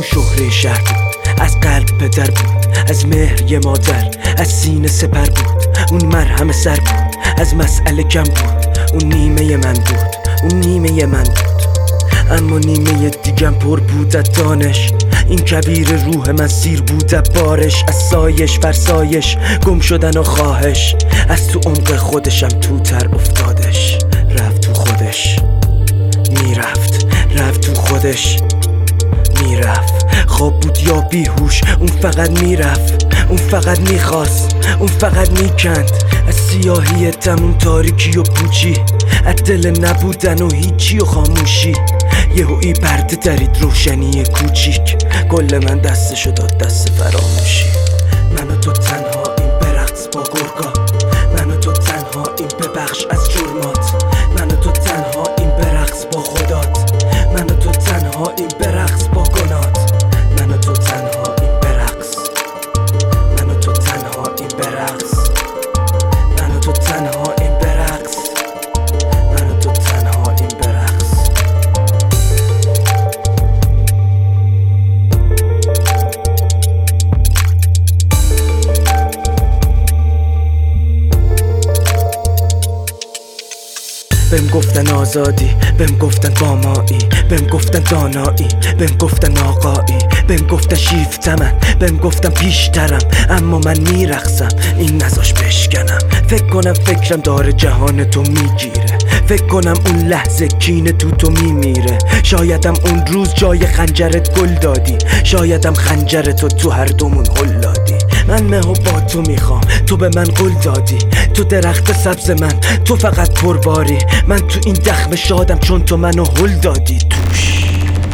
اون شهره شهر بود، از قلب پدر بود، از مهر یه مادر، از سینه سپر بود. اون مرهم سر بود، از مسئله کم بود. اون نیمه من بود، اون نیمه من بود. اما نیمه دیگم پر بود از دانش. این کویر روح من سیر بود از بارش، از سایش فرسایش، گم شدن و خواهش. از تو عمق خودشم تو تر افتادش. رفت تو خودش میرفت، رفت تو خودش میرفت. خواب بود یا بیهوش، اون فقط میرفت، اون فقط میخواست، اون فقط میکند. از سیاهی تموم تاریکی و پوچی، از دل نبودن و هیچی و خاموشی. یهویی پرده درید روشنی کوچیک، کل من دستشو داد دست فراموشی. من و تو تنها این برقص با گرگا، من و تو تنها این ببخش از جرمات. من و تو تنها این برقص با خدات، من و تو تنها این برقص با گنات. من و تو تنها این برقص، من و تو تنها این برقص، من و تو تنها این برقص، من و تو تنها این برقص. بهم گفتن آزادی، بهم گفتن بامایی، بهم گفتن دانایی، بهم گفتن آقایی، بهم گفتن شیفتمن، بهم گفتن پیشترم. اما من میرقصم، این نذاش بشکنم. فکر کنم فکرم داره جهان تو میگیره، فکر کنم اون لحظه کینه تو میمیره. شایدم اون روز جای خنجرت گل دادی، شایدم خنجرتو تو هر دومون هل دادی. من مهو با تو میخوام، تو به من قول دادی. تو درخت سبز من، تو فقط پرباری. من تو این دخم شادم چون تو منو هل دادی توش.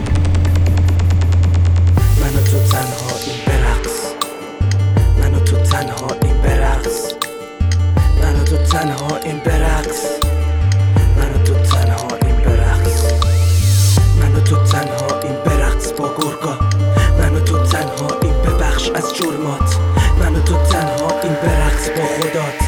من و تو تنها این برقص، من و تو تنها این برقص، من و تو تنها این برقص، من و تو تنها این برقص، من و تو تنها این برقص با گرگا. من و تو تنها این ببخش از جرمات، من و تو تنها این برقص با خدات.